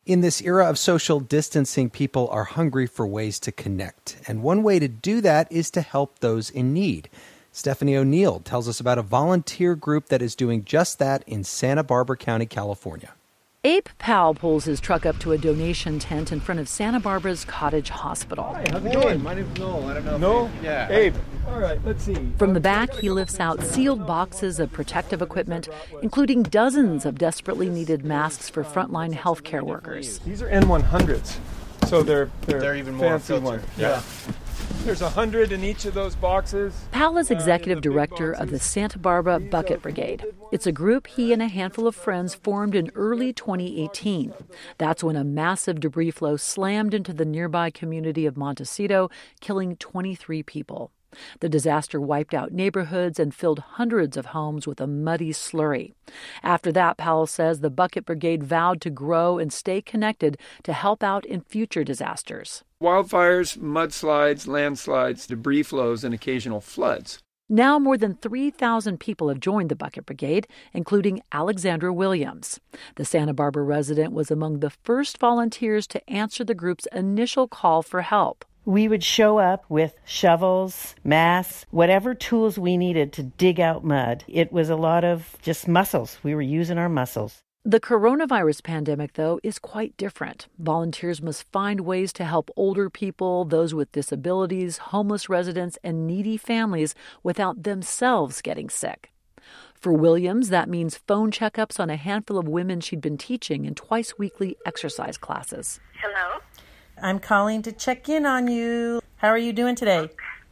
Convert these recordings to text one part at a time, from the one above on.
In this era of social distancing, people are hungry for ways to connect. And one way to do that is to help those in need. Stephanie O'Neill tells us about a volunteer group that is doing just that in Santa Barbara County, California. Abe Powell pulls his truck up to a donation tent in front of Santa Barbara's Cottage Hospital. Hi, how's it going? My name's Noel. I don't know. Noel? Yeah. Abe. All right, let's see. From the back, he lifts out sealed boxes of protective equipment, including dozens of desperately needed masks for frontline healthcare workers. These are N100s, so they're even more fancy ones. Yeah. There's 100 in each of those boxes. Powell is executive director of the Santa Barbara Bucket Brigade. It's a group he and a handful of friends formed in early 2018. That's when a massive debris flow slammed into the nearby community of Montecito, killing 23 people. The disaster wiped out neighborhoods and filled hundreds of homes with a muddy slurry. After that, Powell says the Bucket Brigade vowed to grow and stay connected to help out in future disasters. Wildfires, mudslides, landslides, debris flows, and occasional floods. Now more than 3,000 people have joined the Bucket Brigade, including Alexandra Williams. The Santa Barbara resident was among the first volunteers to answer the group's initial call for help. We would show up with shovels, masks, whatever tools we needed to dig out mud. It was a lot of just muscles. We were using our muscles. The coronavirus pandemic, though, is quite different. Volunteers must find ways to help older people, those with disabilities, homeless residents, and needy families without themselves getting sick. For Williams, that means phone checkups on a handful of women she'd been teaching in twice-weekly exercise classes. Hello? I'm calling to check in on you. How are you doing today?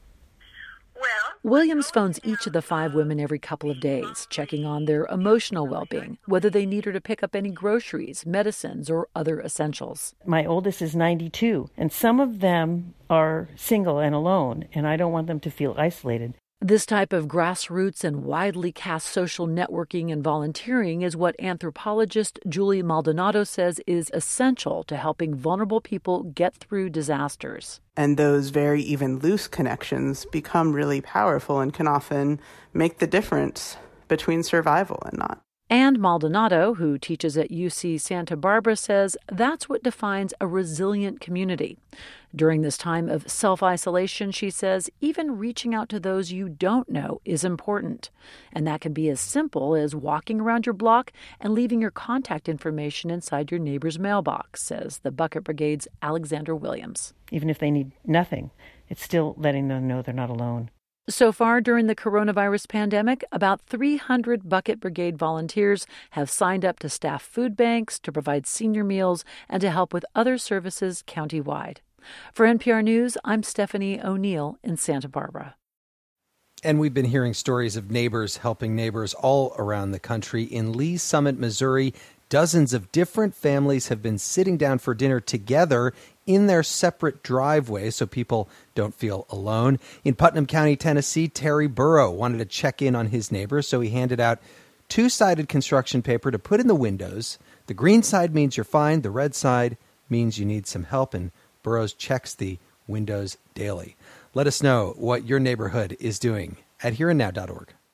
Well, Williams phones each of the 5 women every couple of days, checking on their emotional well-being, whether they need her to pick up any groceries, medicines, or other essentials. My oldest is 92, and some of them are single and alone, and I don't want them to feel isolated. This type of grassroots and widely cast social networking and volunteering is what anthropologist Julie Maldonado says is essential to helping vulnerable people get through disasters. And those very even loose connections become really powerful and can often make the difference between survival and not. And Maldonado, who teaches at UC Santa Barbara, says that's what defines a resilient community. During this time of self-isolation, she says, even reaching out to those you don't know is important. And that can be as simple as walking around your block and leaving your contact information inside your neighbor's mailbox, says the Bucket Brigade's Alexandra Williams. Even if they need nothing, it's still letting them know they're not alone. So far during the coronavirus pandemic, about 300 Bucket Brigade volunteers have signed up to staff food banks, to provide senior meals, and to help with other services countywide. For NPR News, I'm Stephanie O'Neill in Santa Barbara. And we've been hearing stories of neighbors helping neighbors all around the country. In Lee's Summit, Missouri, dozens of different families have been sitting down for dinner together in their separate driveways so people don't feel alone. In Putnam County, Tennessee, Terry Burrow wanted to check in on his neighbors, so he handed out 2-sided construction paper to put in the windows. The green side means you're fine. The red side means you need some help, and Burrows checks the windows daily. Let us know what your neighborhood is doing at hereandnow.org.